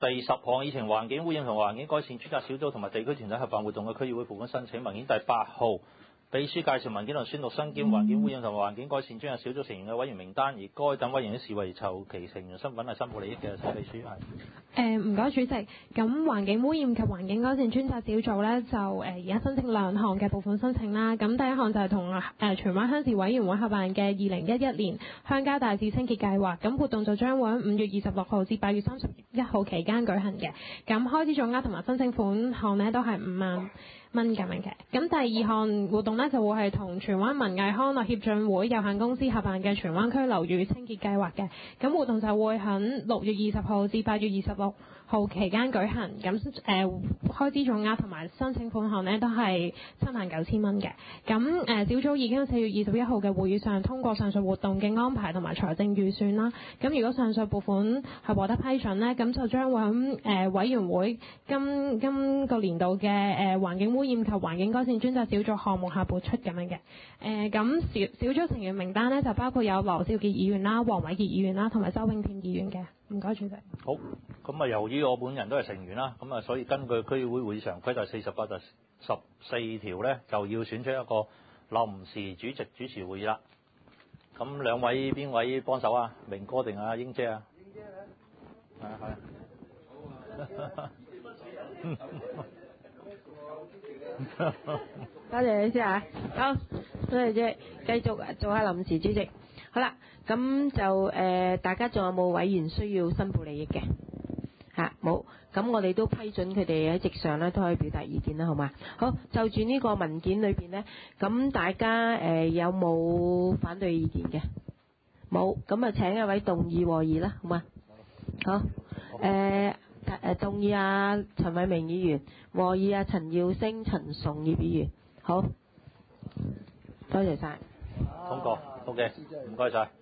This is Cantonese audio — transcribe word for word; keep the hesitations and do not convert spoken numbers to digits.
第十項議程環境污染同環境改善專責小組同埋地區團體合辦活動嘅區議會撥款申請文件。第八號秘書介紹文件同宣讀身兼環境污染同環境改善專責小組成員嘅委員名單，而該等委員視為籌期成員身份係申報利益嘅。陳秘書係。 誒唔該主席，咁環境污染及環境改善專責小組咧就誒而家申請兩項嘅撥款申請啦。咁第一項就係同誒荃灣鄉事委員會合辦嘅二零一一年鄉郊大致清潔計劃，咁活動就將會喺五月二十六號至八月三十一號期間舉行嘅。咁開支總額同埋申請款項呢都係五萬蚊咁樣嘅。咁第二項活動呢就會係同荃灣文藝康樂協進會有限公司合辦嘅荃灣區樓宇清潔計劃嘅。咁活動就會喺六月二十號至八月二十六號期間舉行。咁誒、呃、開支總額同埋申請款項呢都係七萬九千蚊嘅。咁誒、呃、小組已經喺四月二十一號嘅會議上通過上述活動嘅安排同埋財政預算啦。咁如果上述撥款係獲得批准呢，咁就將會喺誒、呃、委員會今今個年度嘅誒環境污染及環境改善專責小組項目下撥出咁樣嘅。誒咁小小組成員名單呢，就包括有羅兆傑議員啦、黃偉傑議員啦同埋周永田議員嘅。唔該主席。 好，咁啊由於我本人都係成員啦，咁啊所以根據區議會會議常規第四十八第十四條咧，就要選出一個臨時主席主持會議啦。咁兩位邊位幫手啊？明哥定阿英姐啊？英姐啊？係啊係啊。 多謝你先啊，好，多謝姐，繼續做下臨時主席。好啦，咁就誒、呃，大家仲有冇委員需要申報利益嘅？嚇冇，咁我哋都批准佢哋喺席上咧都可以表達意見啦，好嘛？好，就住呢個文件裏邊咧，咁大家誒、呃、有冇反對意見嘅？冇，咁啊請一位動議和議啦，好嘛？好，誒、呃。誒動議啊，陳偉明議員，和議啊，陳耀升、陳崇業議員，好，多謝晒。 通過，好嘅，唔該晒。